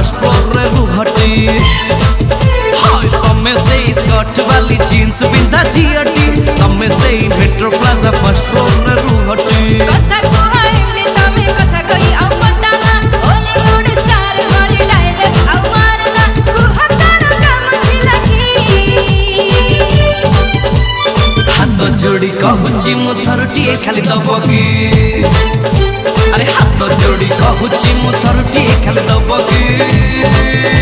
first floor रे रुहटी हाय तमे से स्कर्ट वाली जींस बिंदा जियटी तमे से मेट्रो प्लाजा फर्स्ट फ्लोर रे रुहटी कथा को हाइले तमे कथा कई आउ पटाना हॉलीवुड स्टार वाली डायलॉग आउ मारना तू हतार काम थिलाकी हाथ जोड़ी कहूची मु थरुटिए खाली दबकी अरे हाथ जोड़ी कहूची मु थरुटिए खाली दबकी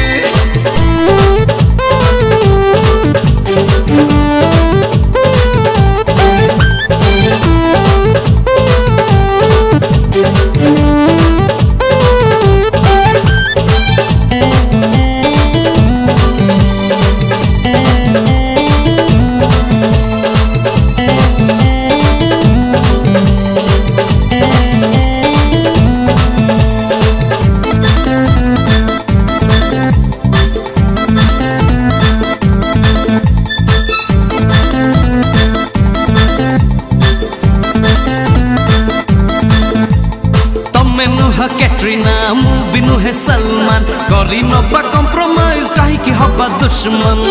कैटरीना मूवी नु है सलमान करी नबा कॉम्प्रोमाइज काहे की हबा दुश्मन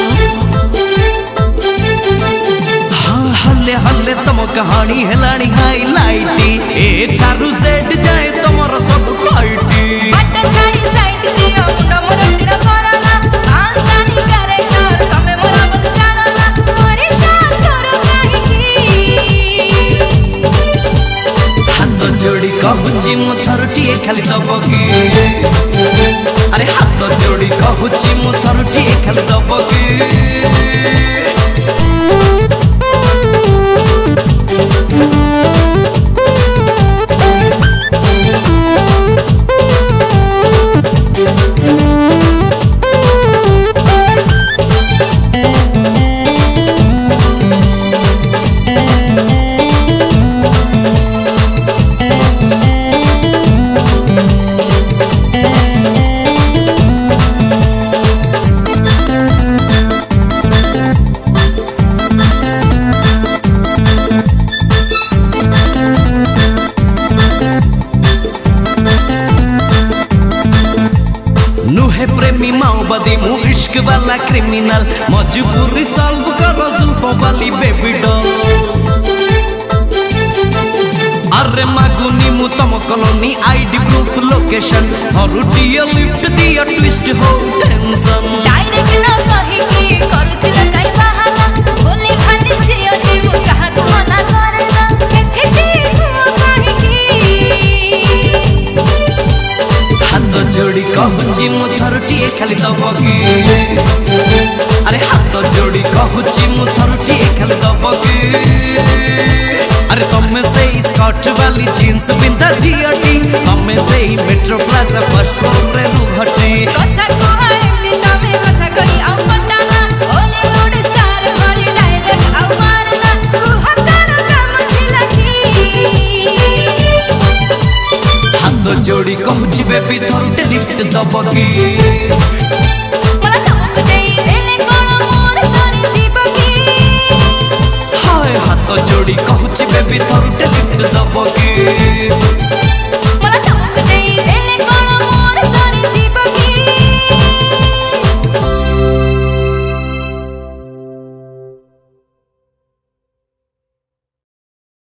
हाँ हल्ले हल्ले तम कहानी हेलानी हाईलाइटी ए ठारू जेड जाए तमर सब टाइटी बट छाड़ी साइड दियो मुंडा मोरटिना करना आंतानी कैरेक्टर तमे मोरा बद जाना परेशान करो काहे की हाथ जोड़ी कहूची मु थरुटिए खाली दबकी अरे हाथ जोड़ी कहूची मु थरुटिए खाली दबकी नुहे प्रेमी माओवादी मु इश्क वाला क्रिमिनल मजबूरी सॉल्व करो जुल्फों वाली बेबी डॉल अरे मागुनी मु तम कॉलोनी आईडी प्रूफ लोकेशन हरुटिए लिफ्ट दिया ट्विस्ट हो टेंशन डायरेक्ट न कहि की करूथिला काई बहाना बोले खाली जियो जीव कहा को मना करना एथे ठीक हो काहे की हाथ जोड़ी कहूची मु थरुटिए खाली दबकी अरे हाथ जोड़ी कहूची मु थरुटिए खाली दबकी अरे तमे से स्कर्ट वाली जींस बिंदा जियटी तमे से मेट्रो प्लाजा फर्स्ट फ्लोर रे रुहटी कथा को हाइले तमे कथा कई आउ पटाना हॉलीवुड स्टार वाली डायलॉग आउ मारना तू हतार काम थिलाकी हाथ जोड़ी कहूची बेबी थरुटे लिफ्ट दबकी